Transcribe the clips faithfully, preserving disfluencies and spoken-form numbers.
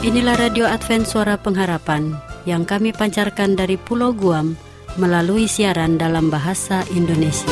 Inilah Radio Advent Suara Pengharapan yang kami pancarkan dari Pulau Guam melalui siaran dalam bahasa Indonesia.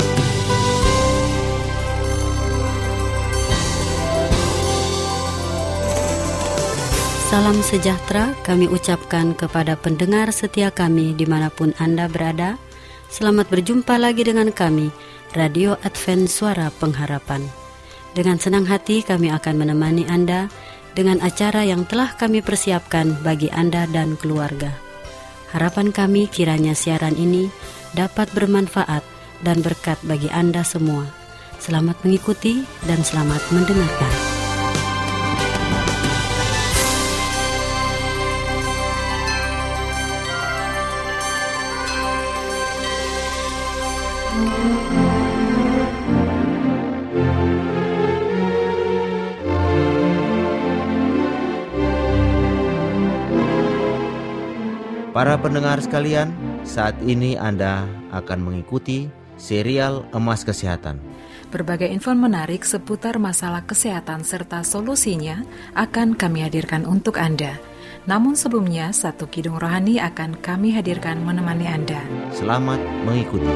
Salam sejahtera kami ucapkan kepada pendengar setia kami dimanapun Anda berada. Selamat berjumpa lagi dengan kami, Radio Advent Suara Pengharapan. Dengan senang hati kami akan menemani Anda dengan acara yang telah kami persiapkan bagi Anda dan keluarga. Harapan kami kiranya siaran ini dapat bermanfaat dan berkat bagi Anda semua. Selamat mengikuti dan selamat mendengarkan. Para pendengar sekalian, saat ini Anda akan mengikuti serial Emas Kesehatan. Berbagai info menarik seputar masalah kesehatan serta solusinya akan kami hadirkan untuk Anda. Namun sebelumnya, satu kidung rohani akan kami hadirkan menemani Anda. Selamat mengikuti.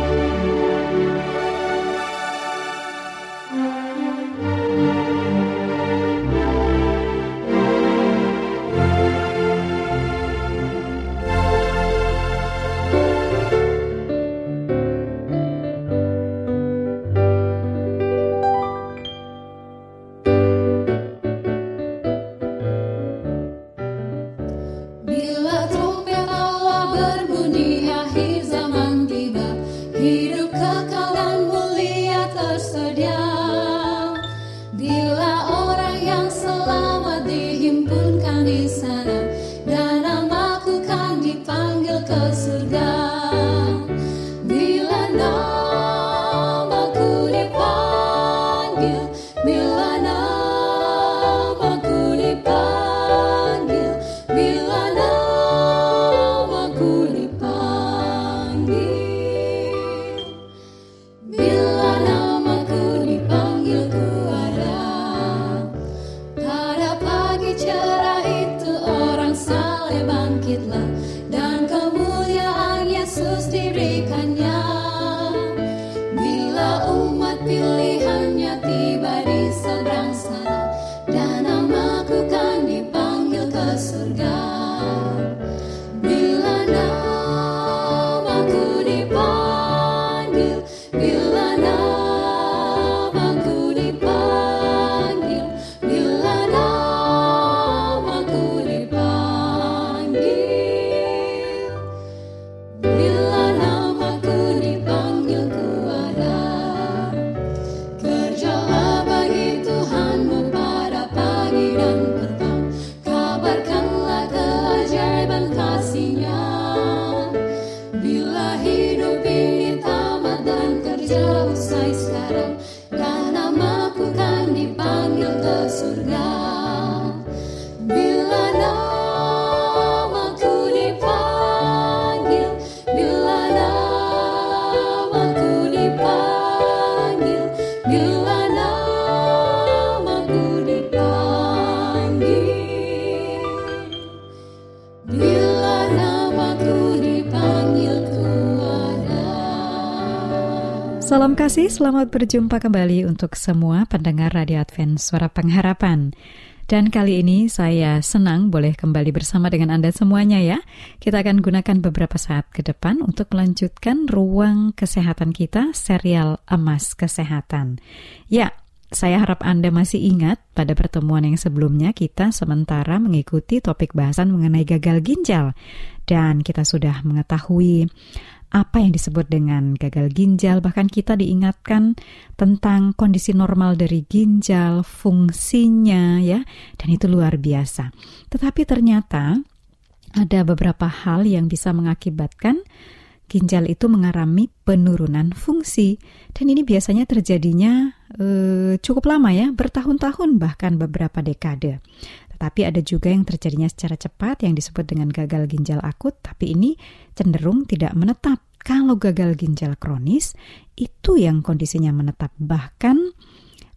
Salam kasih, selamat berjumpa kembali untuk semua pendengar Radio Advent Suara Pengharapan. Dan kali ini saya senang boleh kembali bersama dengan Anda semuanya ya. Kita akan gunakan beberapa saat ke depan untuk melanjutkan ruang kesehatan kita, serial Emas Kesehatan. Ya, saya harap Anda masih ingat pada pertemuan yang sebelumnya kita sementara mengikuti topik bahasan mengenai gagal ginjal. Dan kita sudah mengetahui apa yang disebut dengan gagal ginjal, bahkan kita diingatkan tentang kondisi normal dari ginjal, fungsinya ya, dan itu luar biasa. Tetapi ternyata ada beberapa hal yang bisa mengakibatkan ginjal itu mengalami penurunan fungsi, dan ini biasanya terjadinya eh, cukup lama ya, bertahun-tahun bahkan beberapa dekade. Tetapi ada juga yang terjadinya secara cepat yang disebut dengan gagal ginjal akut, tapi ini cenderung tidak menetap. Kalau gagal ginjal kronis, itu yang kondisinya menetap. Bahkan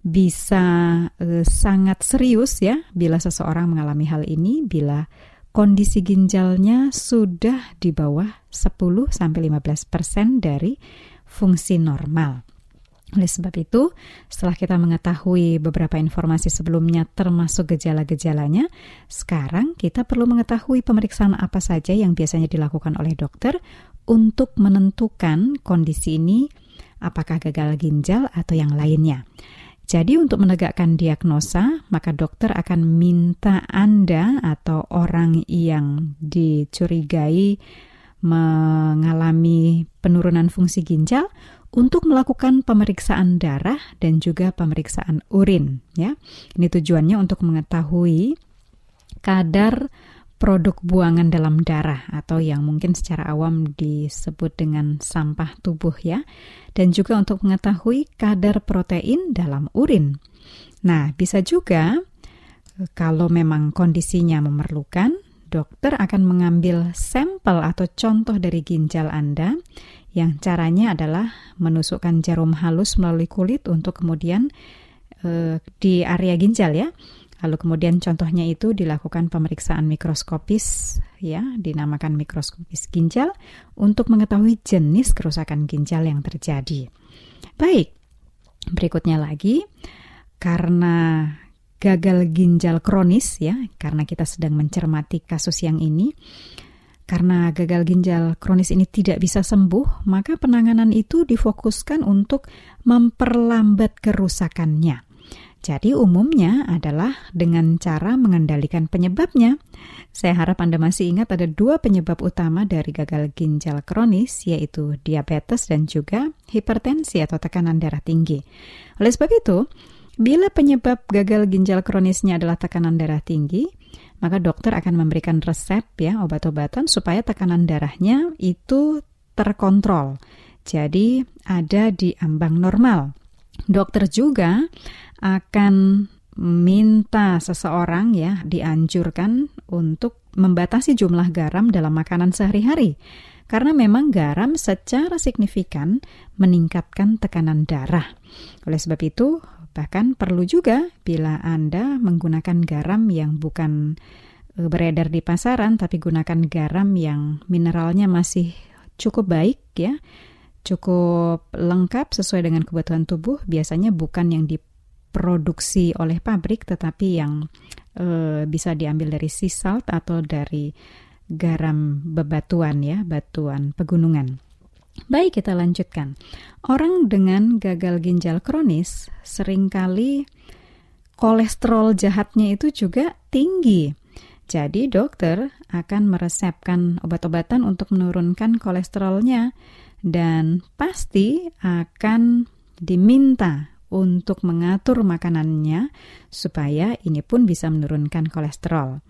bisa eh, sangat serius ya bila seseorang mengalami hal ini bila kondisi ginjalnya sudah di bawah sepuluh sampai lima belas persen dari fungsi normal. Oleh sebab itu, setelah kita mengetahui beberapa informasi sebelumnya termasuk gejala-gejalanya, sekarang kita perlu mengetahui pemeriksaan apa saja yang biasanya dilakukan oleh dokter untuk menentukan kondisi ini apakah gagal ginjal atau yang lainnya. Jadi untuk menegakkan diagnosa, maka dokter akan minta Anda atau orang yang dicurigai mengalami penurunan fungsi ginjal untuk melakukan pemeriksaan darah dan juga pemeriksaan urin. Ya, ini tujuannya untuk mengetahui kadar produk buangan dalam darah atau yang mungkin secara awam disebut dengan sampah tubuh ya, dan juga untuk mengetahui kadar protein dalam urin. Nah, bisa juga kalau memang kondisinya memerlukan, dokter akan mengambil sampel atau contoh dari ginjal Anda yang caranya adalah menusukkan jarum halus melalui kulit untuk kemudian e, di area ginjal ya. Lalu kemudian contohnya itu dilakukan pemeriksaan mikroskopis ya, dinamakan mikroskopis ginjal untuk mengetahui jenis kerusakan ginjal yang terjadi. Baik, berikutnya lagi karena gagal ginjal kronis ya, karena kita sedang mencermati kasus yang ini. Karena gagal ginjal kronis ini tidak bisa sembuh, maka penanganan itu difokuskan untuk memperlambat kerusakannya. Jadi umumnya adalah dengan cara mengendalikan penyebabnya. Saya harap Anda masih ingat ada dua penyebab utama dari gagal ginjal kronis, yaitu diabetes dan juga hipertensi atau tekanan darah tinggi. Oleh sebab itu, bila penyebab gagal ginjal kronisnya adalah tekanan darah tinggi, maka dokter akan memberikan resep ya obat-obatan supaya tekanan darahnya itu terkontrol. Jadi ada di ambang normal. Dokter juga akan minta seseorang ya dianjurkan untuk membatasi jumlah garam dalam makanan sehari-hari. Karena memang garam secara signifikan meningkatkan tekanan darah. Oleh sebab itu, bahkan perlu juga bila Anda menggunakan garam yang bukan beredar di pasaran, tapi gunakan garam yang mineralnya masih cukup baik ya, cukup lengkap sesuai dengan kebutuhan tubuh, biasanya bukan yang diproduksi oleh pabrik, tetapi yang e, bisa diambil dari sea salt atau dari garam bebatuan ya, batuan pegunungan. Baik, kita lanjutkan. Orang dengan gagal ginjal kronis seringkali kolesterol jahatnya itu juga tinggi. Jadi dokter akan meresepkan obat-obatan untuk menurunkan kolesterolnya dan pasti akan diminta untuk mengatur makanannya supaya ini pun bisa menurunkan kolesterol.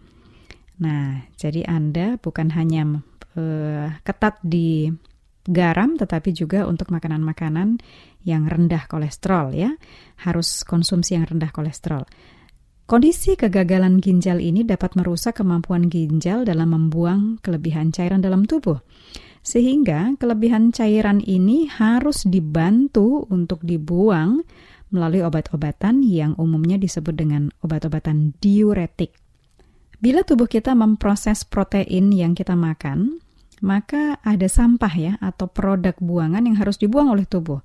Nah, jadi Anda bukan hanya uh, ketat di garam, tetapi juga untuk makanan-makanan yang rendah kolesterol ya. Harus konsumsi yang rendah kolesterol. Kondisi kegagalan ginjal ini dapat merusak kemampuan ginjal dalam membuang kelebihan cairan dalam tubuh. Sehingga kelebihan cairan ini harus dibantu untuk dibuang melalui obat-obatan yang umumnya disebut dengan obat-obatan diuretik. Bila tubuh kita memproses protein yang kita makan, maka ada sampah ya atau produk buangan yang harus dibuang oleh tubuh.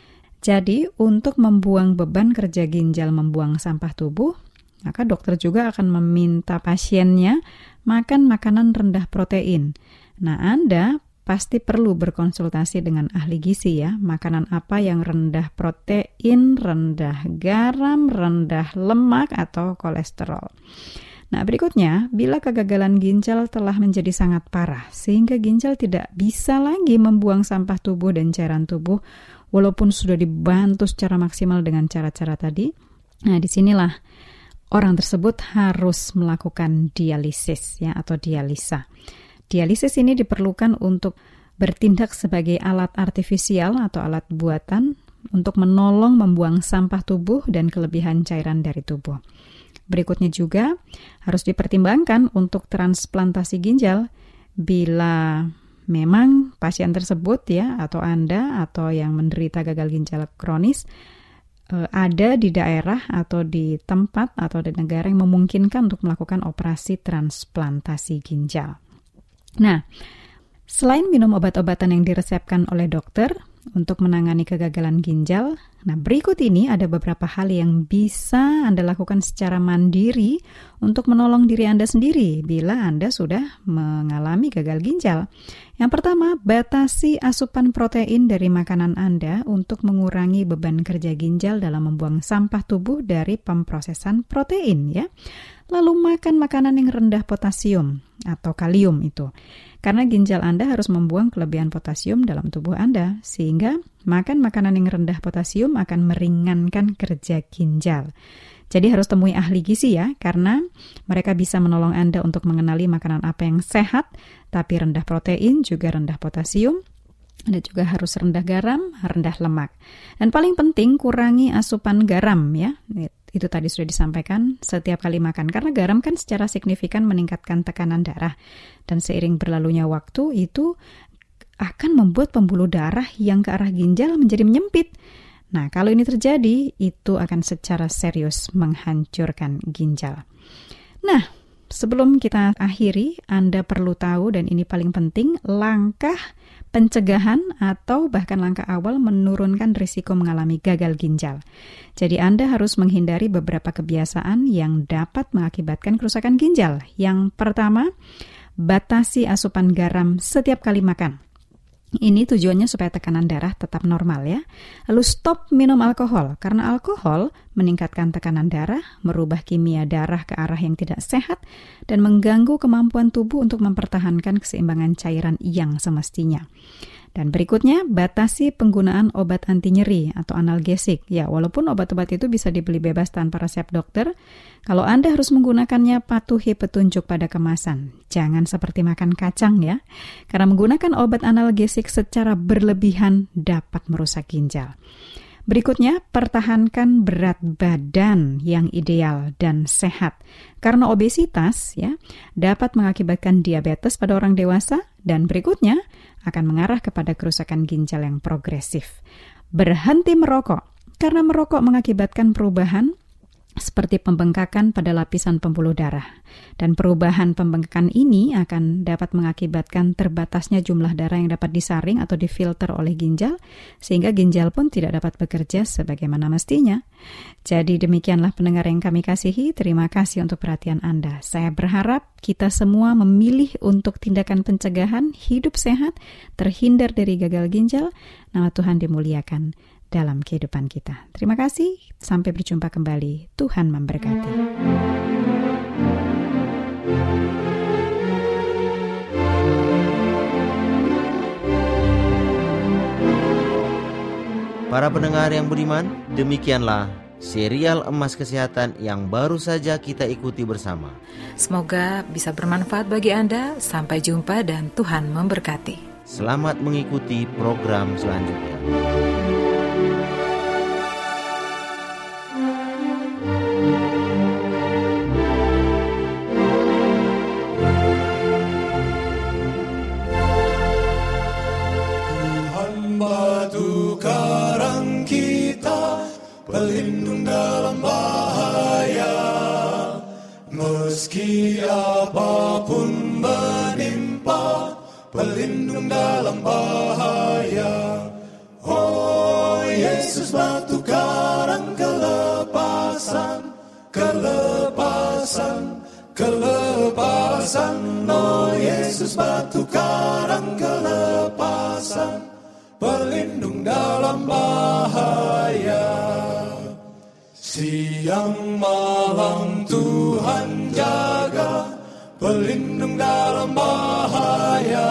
Jadi untuk membuang beban kerja ginjal membuang sampah tubuh, maka dokter juga akan meminta pasiennya makan makanan rendah protein. Nah, Anda pasti perlu berkonsultasi dengan ahli gizi ya, makanan apa yang rendah protein, rendah garam, rendah lemak atau kolesterol. Nah, berikutnya, bila kegagalan ginjal telah menjadi sangat parah, sehingga ginjal tidak bisa lagi membuang sampah tubuh dan cairan tubuh, walaupun sudah dibantu secara maksimal dengan cara-cara tadi, nah disinilah orang tersebut harus melakukan dialisis ya atau dialisa. Dialisis ini diperlukan untuk bertindak sebagai alat artifisial atau alat buatan untuk menolong membuang sampah tubuh dan kelebihan cairan dari tubuh. Berikutnya juga harus dipertimbangkan untuk transplantasi ginjal bila memang pasien tersebut ya atau Anda atau yang menderita gagal ginjal kronis ada di daerah atau di tempat atau di negara yang memungkinkan untuk melakukan operasi transplantasi ginjal. Nah, selain minum obat-obatan yang diresepkan oleh dokter untuk menangani kegagalan ginjal, nah berikut ini ada beberapa hal yang bisa Anda lakukan secara mandiri untuk menolong diri Anda sendiri bila Anda sudah mengalami gagal ginjal. Yang pertama, batasi asupan protein dari makanan Anda untuk mengurangi beban kerja ginjal dalam membuang sampah tubuh dari pemprosesan protein ya. Lalu makan makanan yang rendah potasium atau kalium itu. Karena ginjal Anda harus membuang kelebihan potasium dalam tubuh Anda, sehingga makan makanan yang rendah potasium akan meringankan kerja ginjal. Jadi harus temui ahli gizi ya, karena mereka bisa menolong Anda untuk mengenali makanan apa yang sehat, tapi rendah protein, juga rendah potasium. Anda juga harus rendah garam, rendah lemak. Dan paling penting, kurangi asupan garam ya. Itu tadi sudah disampaikan setiap kali makan. Karena garam kan secara signifikan meningkatkan tekanan darah. Dan seiring berlalunya waktu itu akan membuat pembuluh darah yang ke arah ginjal menjadi menyempit. Nah, kalau ini terjadi, itu akan secara serius menghancurkan ginjal. Nah, sebelum kita akhiri, Anda perlu tahu, dan ini paling penting, langkah pencegahan atau bahkan langkah awal menurunkan risiko mengalami gagal ginjal. Jadi Anda harus menghindari beberapa kebiasaan yang dapat mengakibatkan kerusakan ginjal. Yang pertama, batasi asupan garam setiap kali makan. Ini tujuannya supaya tekanan darah tetap normal ya. Lalu stop minum alkohol, karena alkohol meningkatkan tekanan darah, merubah kimia darah ke arah yang tidak sehat, dan mengganggu kemampuan tubuh untuk mempertahankan keseimbangan cairan yang semestinya. Dan berikutnya, batasi penggunaan obat anti nyeri atau analgesik. Ya, walaupun obat-obat itu bisa dibeli bebas tanpa resep dokter, kalau Anda harus menggunakannya, patuhi petunjuk pada kemasan. Jangan seperti makan kacang ya, karena menggunakan obat analgesik secara berlebihan dapat merusak ginjal. Berikutnya, pertahankan berat badan yang ideal dan sehat. Karena obesitas ya dapat mengakibatkan diabetes pada orang dewasa, dan berikutnya akan mengarah kepada kerusakan ginjal yang progresif. Berhenti merokok, karena merokok mengakibatkan perubahan seperti pembengkakan pada lapisan pembuluh darah. Dan perubahan pembengkakan ini akan dapat mengakibatkan terbatasnya jumlah darah yang dapat disaring atau difilter oleh ginjal, sehingga ginjal pun tidak dapat bekerja sebagaimana mestinya. Jadi demikianlah pendengar yang kami kasihi, terima kasih untuk perhatian Anda. Saya berharap kita semua memilih untuk tindakan pencegahan, hidup sehat, terhindar dari gagal ginjal. Nama Tuhan dimuliakan dalam kehidupan kita. Terima kasih, sampai berjumpa kembali. Tuhan memberkati. Para pendengar yang budiman, demikianlah serial Emas Kesehatan yang baru saja kita ikuti bersama. Semoga bisa bermanfaat bagi Anda. Sampai jumpa dan Tuhan memberkati. Selamat mengikuti program selanjutnya. Pelindung dalam bahaya, meski apapun menimpa, pelindung dalam bahaya. Oh Yesus, batu karang kelepasan, kelepasan, kelepasan. Oh Yesus, batu karang kelepasan, pelindung dalam bahaya. Siang malam Tuhan jaga, pelindung dalam bahaya.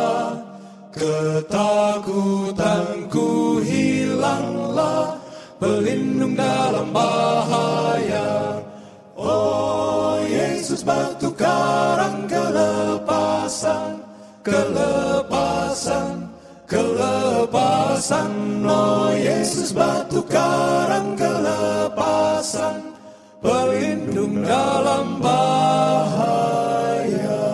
Ketakutanku hilanglah, pelindung dalam bahaya. Oh Yesus, batu karang kelepasan, kelepasan, kelepasan. Oh Yesus, batu karang kelepasan, pelindung dalam bahaya.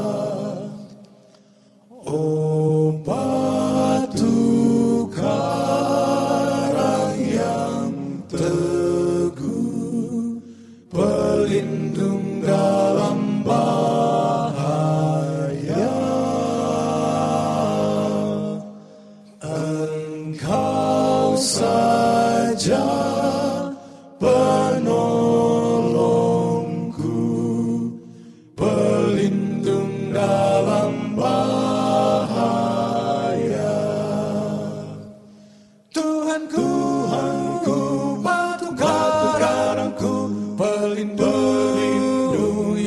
Oh batu karang yang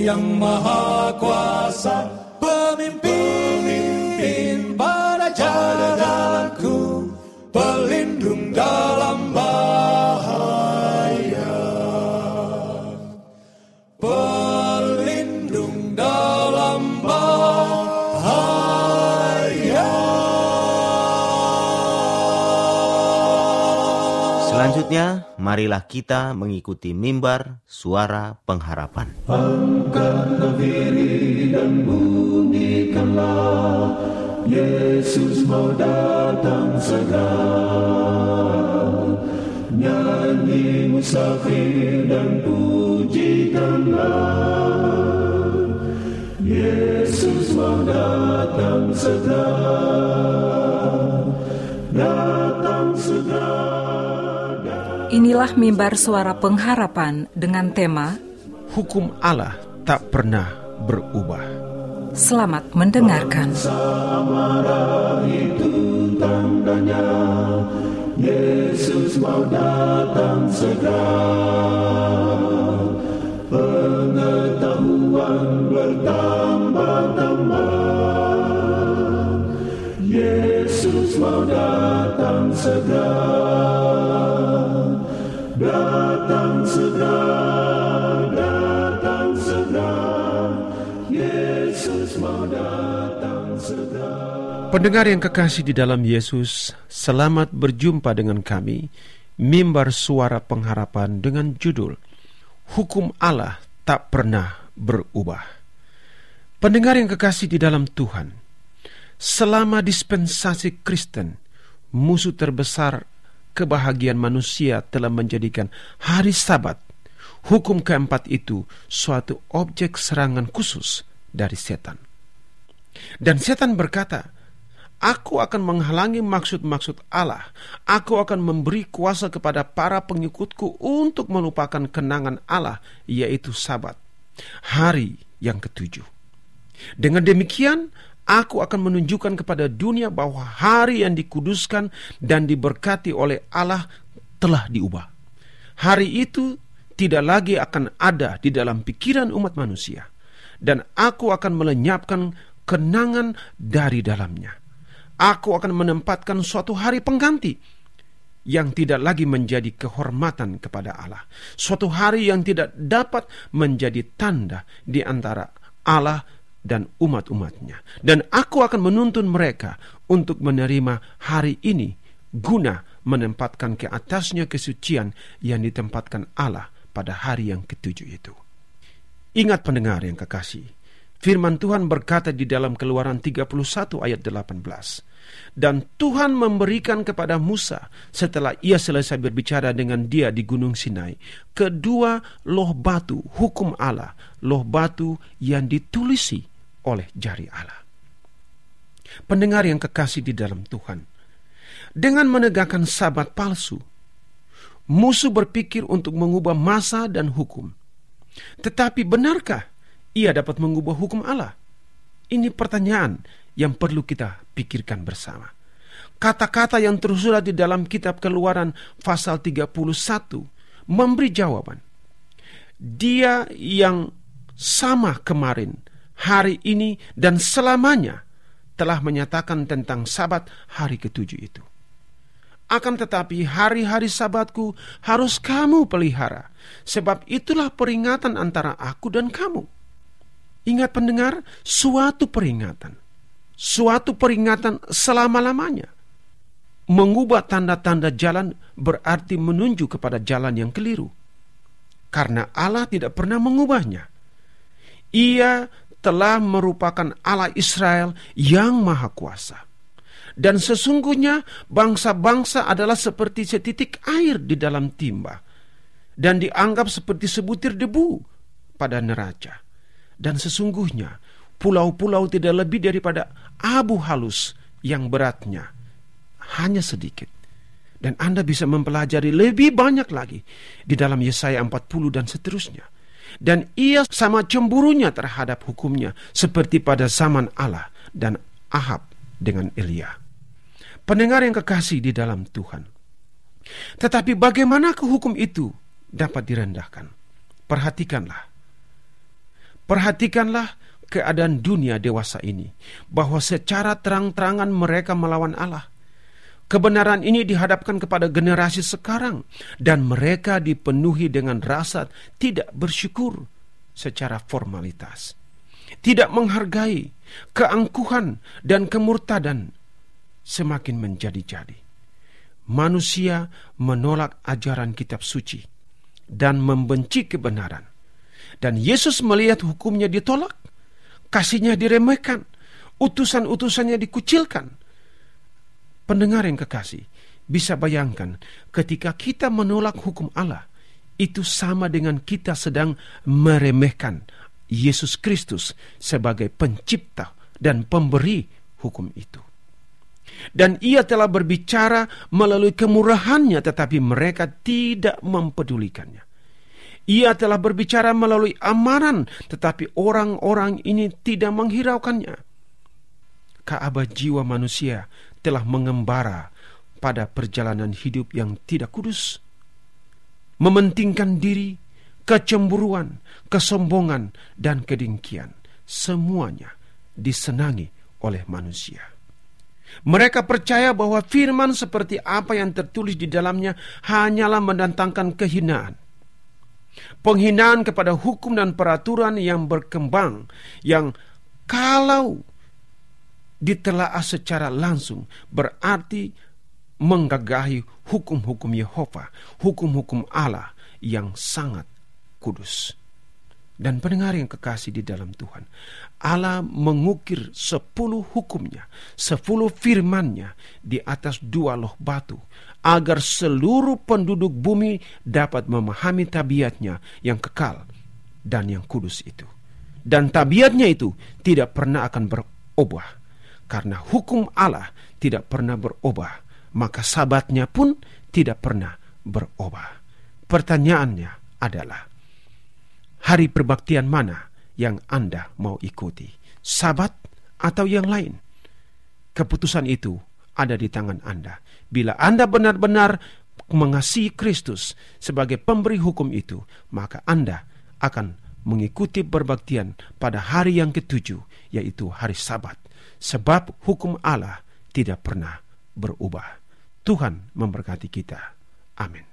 yang maha kuasa, pemimpin pada jalanku, pelindung dalam bahaya, pelindung dalam bahaya. Selanjutnya, marilah kita mengikuti mimbar suara pengharapan. Angkatlah diri dan bunyikanlah, Yesus mau datang segera. Nyanyi musafir dan pujikanlah, Yesus mau datang segera, datang segera. Inilah mimbar suara pengharapan dengan tema Hukum Allah tak pernah berubah. Selamat mendengarkan. Amarah itu tandanya, Yesus mau datang segera. Pengetahuan bertambah-tambah, Yesus mau datang segera. Datang segera, datang segera, Yesus mau datang segera. Pendengar yang kekasih di dalam Yesus, selamat berjumpa dengan kami, mimbar suara pengharapan dengan judul Hukum Allah tak pernah berubah. Pendengar yang kekasih di dalam Tuhan, selama dispensasi Kristen, musuh terbesar kebahagiaan manusia telah menjadikan hari Sabat, hukum keempat itu, suatu objek serangan khusus dari setan. Dan setan berkata, aku akan menghalangi maksud-maksud Allah, aku akan memberi kuasa kepada para pengikutku untuk melupakan kenangan Allah, yaitu Sabat, hari yang ketujuh. Dengan demikian, aku akan menunjukkan kepada dunia bahwa hari yang dikuduskan dan diberkati oleh Allah telah diubah. Hari itu tidak lagi akan ada di dalam pikiran umat manusia, dan aku akan melenyapkan kenangan dari dalamnya. Aku akan menempatkan suatu hari pengganti yang tidak lagi menjadi kehormatan kepada Allah, suatu hari yang tidak dapat menjadi tanda di antara Allah dan umat-umatnya. Dan aku akan menuntun mereka untuk menerima hari ini guna menempatkan ke atasnya kesucian yang ditempatkan Allah pada hari yang ketujuh itu. Ingat pendengar yang kekasih, firman Tuhan berkata di dalam Keluaran tiga puluh satu ayat delapan belas, dan Tuhan memberikan kepada Musa setelah ia selesai berbicara dengan dia di Gunung Sinai kedua loh batu hukum Allah, loh batu yang ditulisi oleh jari Allah. Pendengar yang kekasih di dalam Tuhan, dengan menegakkan Sabat palsu, musuh berpikir untuk mengubah masa dan hukum. Tetapi benarkah ia dapat mengubah hukum Allah? Ini pertanyaan yang perlu kita pikirkan bersama. Kata-kata yang tersurat di dalam kitab Keluaran pasal tiga puluh satu memberi jawaban. Dia yang sama kemarin, hari ini, dan selamanya telah menyatakan tentang Sabat hari ketujuh itu. Akan tetapi hari-hari Sabatku harus kamu pelihara, sebab itulah peringatan antara aku dan kamu. Ingat pendengar, suatu peringatan, suatu peringatan selama-lamanya. Mengubah tanda-tanda jalan berarti menunjuk kepada jalan yang keliru, karena Allah tidak pernah mengubahnya. Ia telah merupakan Allah Israel yang maha kuasa. Dan sesungguhnya bangsa-bangsa adalah seperti setitik air di dalam timba, dan dianggap seperti sebutir debu pada neraca. Dan sesungguhnya pulau-pulau tidak lebih daripada abu halus yang beratnya hanya sedikit. Dan Anda bisa mempelajari lebih banyak lagi di dalam Yesaya empat puluh dan seterusnya. Dan ia sama cemburunya terhadap hukumnya seperti pada zaman Allah dan Ahab dengan Elia. Pendengar yang kekasih di dalam Tuhan, tetapi bagaimana hukum itu dapat direndahkan? Perhatikanlah. Perhatikanlah keadaan dunia dewasa ini, bahwa secara terang-terangan mereka melawan Allah. Kebenaran ini dihadapkan kepada generasi sekarang, dan mereka dipenuhi dengan rasa tidak bersyukur secara formalitas, tidak menghargai keangkuhan dan kemurtadan semakin menjadi-jadi. Manusia menolak ajaran kitab suci dan membenci kebenaran, dan Yesus melihat hukumnya ditolak, kasihnya diremehkan, utusan-utusannya dikucilkan. Pendengar yang kekasih, bisa bayangkan ketika kita menolak hukum Allah, itu sama dengan kita sedang meremehkan Yesus Kristus sebagai pencipta dan pemberi hukum itu. Dan ia telah berbicara melalui kemurahannya, tetapi mereka tidak mempedulikannya. Ia telah berbicara melalui amaran, tetapi orang-orang ini tidak menghiraukannya. Kaabah jiwa manusia telah mengembara pada perjalanan hidup yang tidak kudus, mementingkan diri, kecemburuan, kesombongan, dan kedengkian. Semuanya disenangi oleh manusia. Mereka percaya bahwa firman seperti apa yang tertulis di dalamnya hanyalah mendatangkan kehinaan. Penghinaan kepada hukum dan peraturan yang berkembang, yang kalau ditelaah secara langsung berarti menggagahi hukum-hukum Yehova, hukum-hukum Allah yang sangat kudus. Dan pendengar yang kekasih di dalam Tuhan, Allah mengukir sepuluh hukumnya, sepuluh firmannya di atas dua loh batu, agar seluruh penduduk bumi dapat memahami tabiatnya yang kekal dan yang kudus itu. Dan tabiatnya itu tidak pernah akan berubah. Karena hukum Allah tidak pernah berubah, maka sabatnya pun tidak pernah berubah. Pertanyaannya adalah, hari perbaktian mana yang Anda mau ikuti? Sabat atau yang lain? Keputusan itu ada di tangan Anda. Bila Anda benar-benar mengasihi Kristus sebagai pemberi hukum itu, maka Anda akan mengikuti perbaktian pada hari yang ketujuh, yaitu hari Sabat. Sebab hukum Allah tidak pernah berubah. Tuhan memberkati kita. Amin.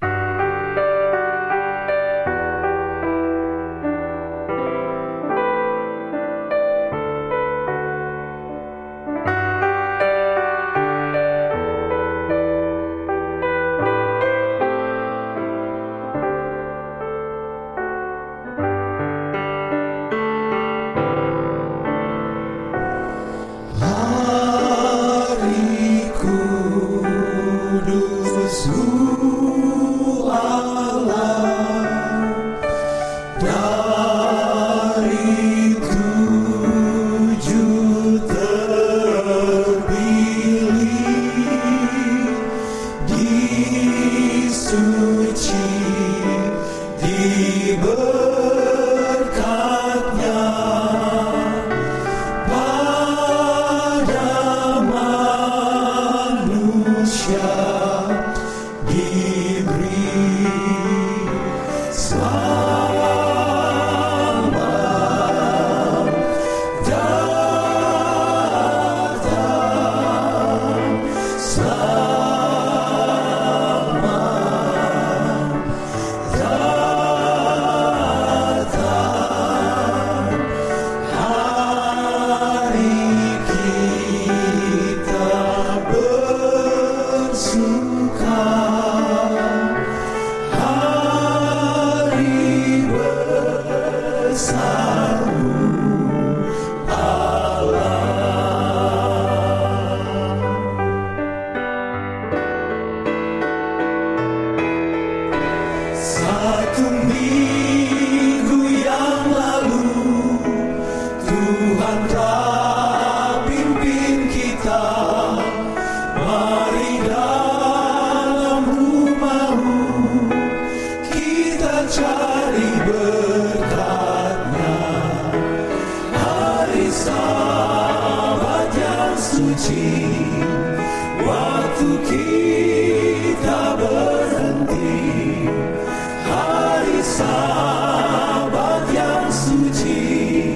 Sabat yang suci,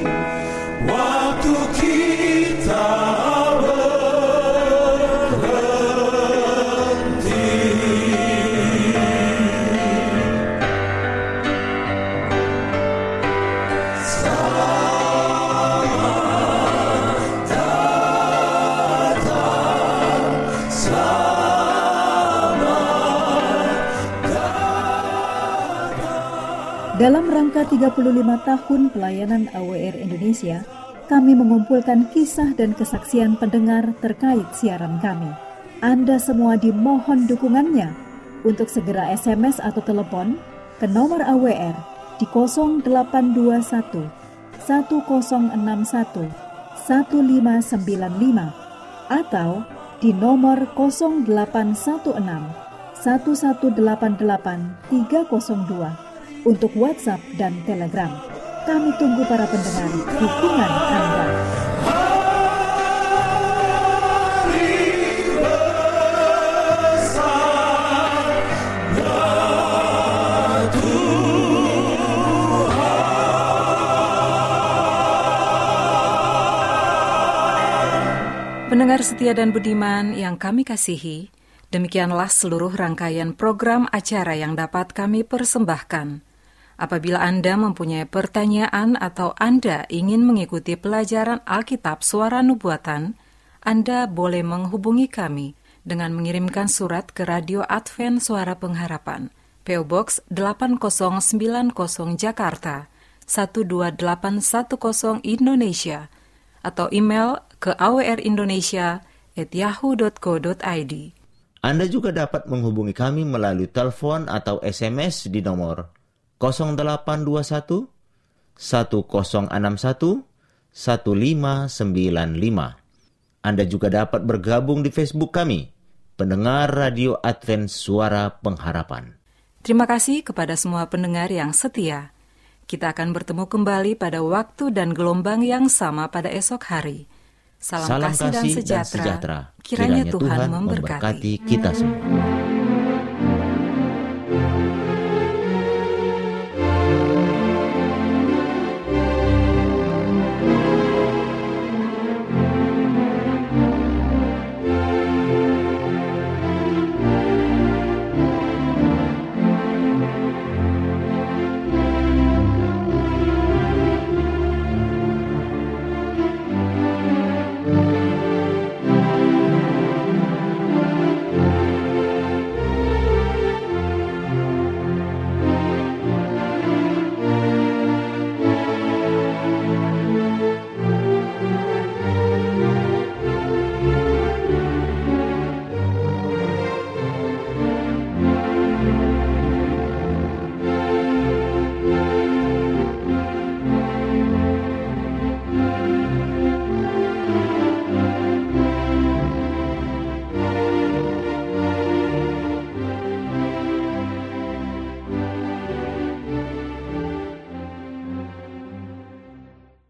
rangka tiga puluh lima tahun pelayanan A W R Indonesia, kami mengumpulkan kisah dan kesaksian pendengar terkait siaran kami. Anda semua dimohon dukungannya untuk segera S M S atau telepon ke nomor A W R di nol delapan dua satu satu nol enam satu satu lima sembilan lima atau di nomor nol delapan satu enam satu satu delapan delapan tiga nol dua untuk WhatsApp dan Telegram. Kami tunggu para pendengar dukungan Anda. Pendengar setia dan budiman yang kami kasihi, demikianlah seluruh rangkaian program acara yang dapat kami persembahkan. Apabila Anda mempunyai pertanyaan atau Anda ingin mengikuti pelajaran Alkitab Suara Nubuatan, Anda boleh menghubungi kami dengan mengirimkan surat ke Radio Advent Suara Pengharapan, P O Box delapan nol sembilan nol Jakarta, satu dua delapan satu nol Indonesia, atau email ke awrindonesia at yahoo dot co dot i d. Anda juga dapat menghubungi kami melalui telepon atau S M S di nomor nol delapan dua satu satu nol enam satu satu lima sembilan lima. Anda juga dapat bergabung di Facebook kami, Pendengar Radio Advent Suara Pengharapan. Terima kasih kepada semua pendengar yang setia. Kita akan bertemu kembali pada waktu dan gelombang yang sama pada esok hari. Salam, Salam kasih, kasih dan sejahtera. dan sejahtera. Kiranya, Kiranya Tuhan, Tuhan memberkati. memberkati kita semua.